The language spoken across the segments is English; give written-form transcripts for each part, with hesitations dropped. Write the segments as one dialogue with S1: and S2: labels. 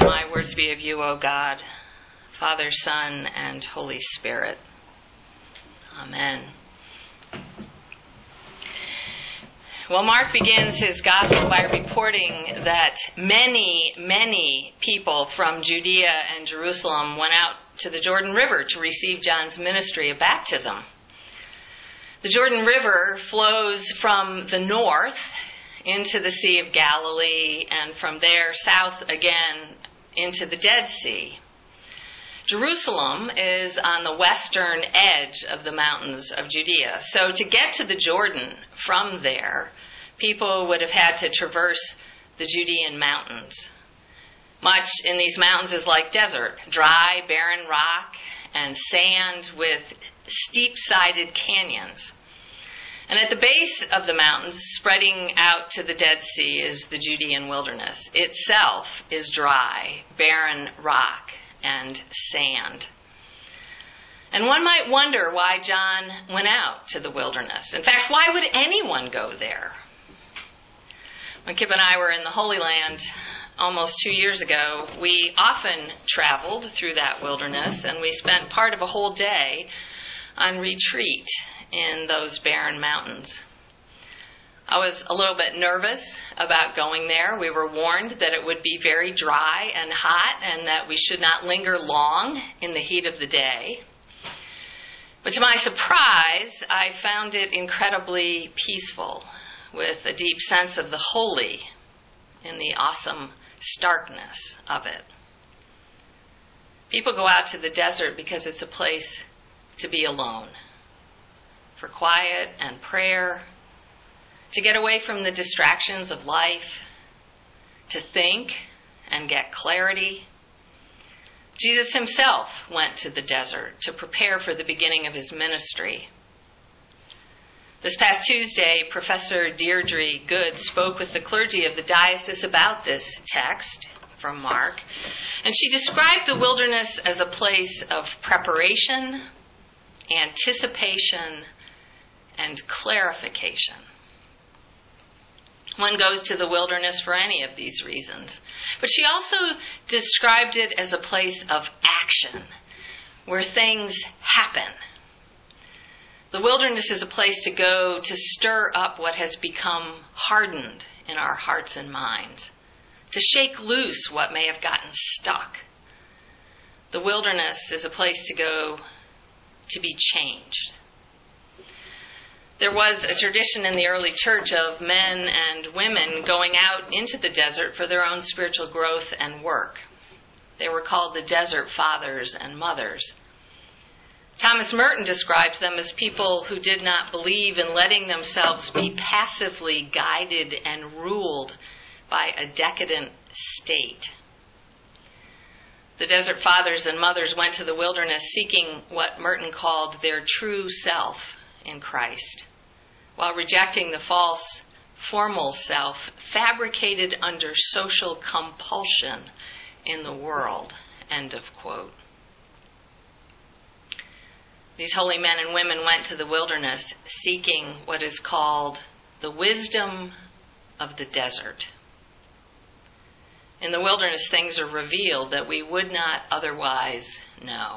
S1: My words be of you, O God, Father, Son, and Holy Spirit. Amen. Well, Mark begins his gospel by reporting that many people from Judea and Jerusalem went out to the Jordan River to receive John's ministry of baptism. The Jordan River flows from the north into the Sea of Galilee, and from there south again into the Dead Sea. Jerusalem is on the western edge of the mountains of Judea. So to get to the Jordan from there, people would have had to traverse the Judean mountains. Much in these mountains is like desert, dry, barren rock and sand with steep-sided canyons. And at the base of the mountains, spreading out to the Dead Sea, is the Judean wilderness. Itself is dry, barren rock and sand. And one might wonder why John went out to the wilderness. In fact, why would anyone go there? When Kip and I were in the Holy Land almost 2 years ago, we often traveled through that wilderness, and we spent part of a whole day on retreat in those barren mountains. I was a little bit nervous about going there. We were warned that it would be very dry and hot and that we should not linger long in the heat of the day. But to my surprise, I found it incredibly peaceful, with a deep sense of the holy in the awesome starkness of it. People go out to the desert because it's a place to be alone, for quiet and prayer, to get away from the distractions of life, to think and get clarity. Jesus himself went to the desert to prepare for the beginning of his ministry. This past Tuesday, Professor Deirdre Good spoke with the clergy of the diocese about this text from Mark, and she described the wilderness as a place of preparation, anticipation, and clarification. One goes to the wilderness for any of these reasons. But she also described it as a place of action, where things happen. The wilderness is a place to go to stir up what has become hardened in our hearts and minds, to shake loose what may have gotten stuck. The wilderness is a place to go to be changed. There was a tradition in the early church of men and women going out into the desert for their own spiritual growth and work. They were called the desert fathers and mothers. Thomas Merton describes them as people who did not believe in letting themselves be passively guided and ruled by a decadent state. The desert fathers and mothers went to the wilderness seeking what Merton called their true self in Christ, while rejecting the false, formal self fabricated under social compulsion in the world. End of quote. These holy men and women went to the wilderness seeking what is called the wisdom of the desert. In the wilderness, things are revealed that we would not otherwise know.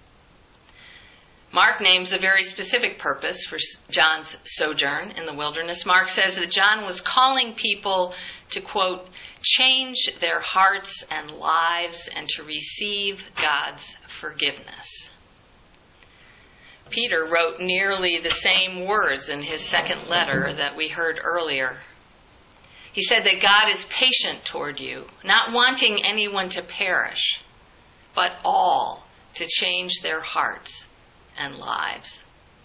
S1: Mark names a very specific purpose for John's sojourn in the wilderness. Mark says that John was calling people to, quote, change their hearts and lives and to receive God's forgiveness. Peter wrote nearly the same words in his second letter that we heard earlier. He said that God is patient toward you, not wanting anyone to perish, but all to change their hearts and lives.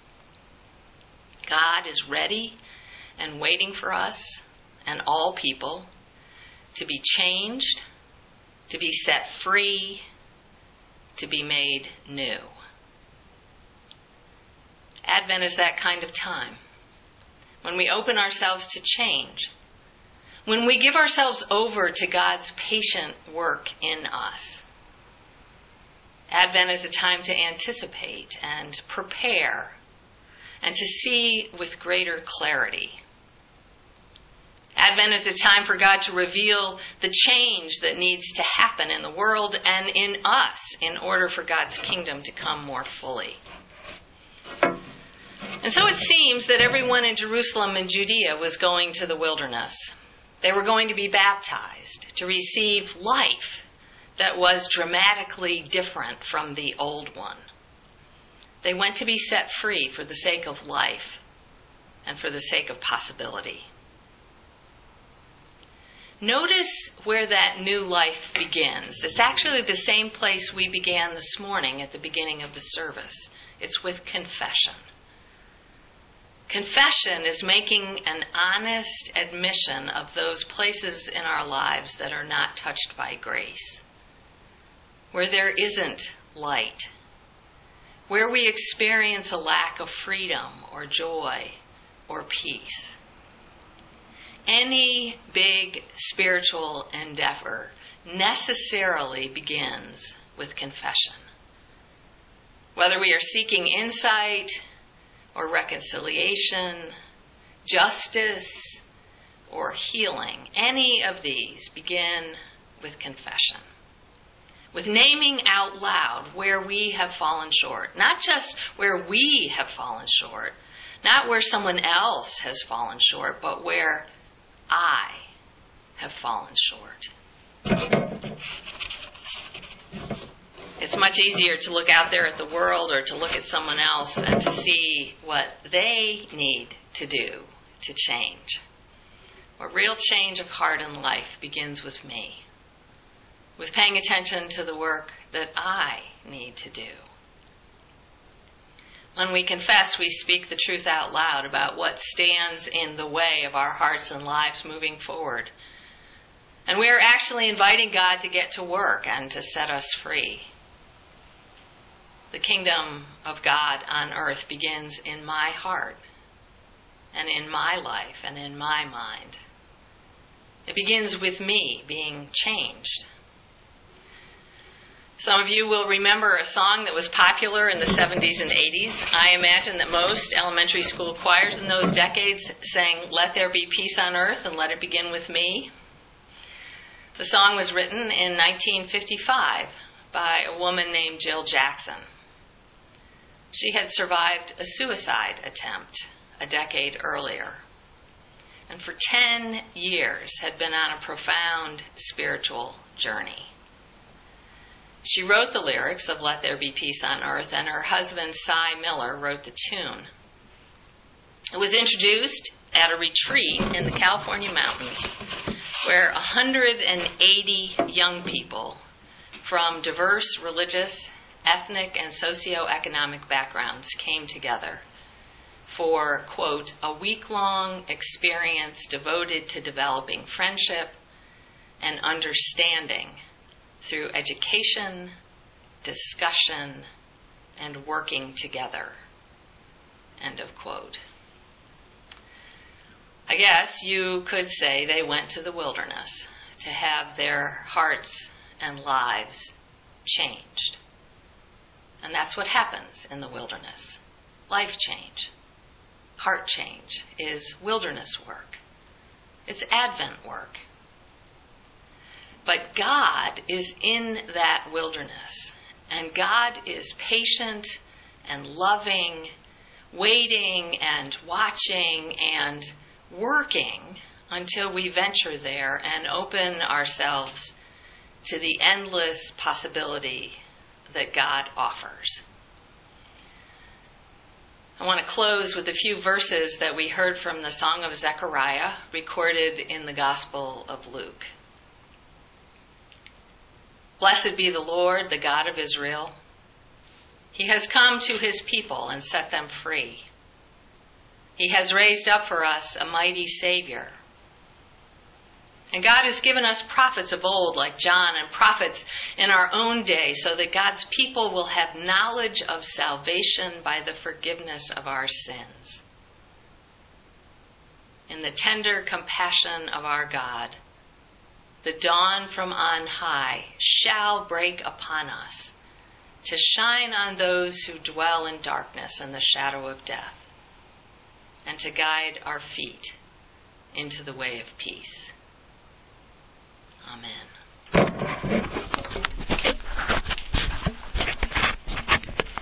S1: God is ready and waiting for us and all people to be changed, to be set free, to be made new. Advent is that kind of time, when we open ourselves to change, when we give ourselves over to God's patient work in us. Advent is a time to anticipate and prepare and to see with greater clarity. Advent is a time for God to reveal the change that needs to happen in the world and in us in order for God's kingdom to come more fully. And so it seems that everyone in Jerusalem and Judea was going to the wilderness. They were going to be baptized to receive life that was dramatically different from the old one. They went to be set free for the sake of life and for the sake of possibility. Notice where that new life begins. It's actually the same place we began this morning at the beginning of the service. It's with confession. Confession is making an honest admission of those places in our lives that are not touched by grace, where there isn't light, where we experience a lack of freedom or joy or peace. Any big spiritual endeavor necessarily begins with confession. Whether we are seeking insight or reconciliation, justice or healing, any of these begin with confession. With naming out loud where we have fallen short. Not just where we have fallen short, not where someone else has fallen short, but where I have fallen short. It's much easier to look out there at the world or to look at someone else and to see what they need to do to change. A real change of heart and life begins with me, with paying attention to the work that I need to do. When we confess, we speak the truth out loud about what stands in the way of our hearts and lives moving forward. And we are actually inviting God to get to work and to set us free. The kingdom of God on earth begins in my heart and in my life and in my mind. It begins with me being changed. Some of you will remember a song that was popular in the 70s and 80s. I imagine that most elementary school choirs in those decades sang, "Let there be peace on earth and let it begin with me." The song was written in 1955 by a woman named Jill Jackson. She had survived a suicide attempt a decade earlier, and for 10 years had been on a profound spiritual journey. She wrote the lyrics of "Let There Be Peace on Earth," and her husband, Cy Miller, wrote the tune. It was introduced at a retreat in the California mountains where 180 young people from diverse religious, ethnic, and socioeconomic backgrounds came together for, quote, "a week-long experience devoted to developing friendship and understanding through education, discussion, and working together," end of quote. I guess you could say they went to the wilderness to have their hearts and lives changed. And that's what happens in the wilderness. Life change, heart change is wilderness work. It's Advent work. But God is in that wilderness, and God is patient and loving, waiting and watching and working until we venture there and open ourselves to the endless possibility that God offers. I want to close with a few verses that we heard from the Song of Zechariah, recorded in the Gospel of Luke. "Blessed be the Lord, the God of Israel. He has come to his people and set them free. He has raised up for us a mighty Savior. And God has given us prophets of old like John and prophets in our own day so that God's people will have knowledge of salvation by the forgiveness of our sins. In the tender compassion of our God, the dawn from on high shall break upon us to shine on those who dwell in darkness and the shadow of death, and to guide our feet into the way of peace. Amen.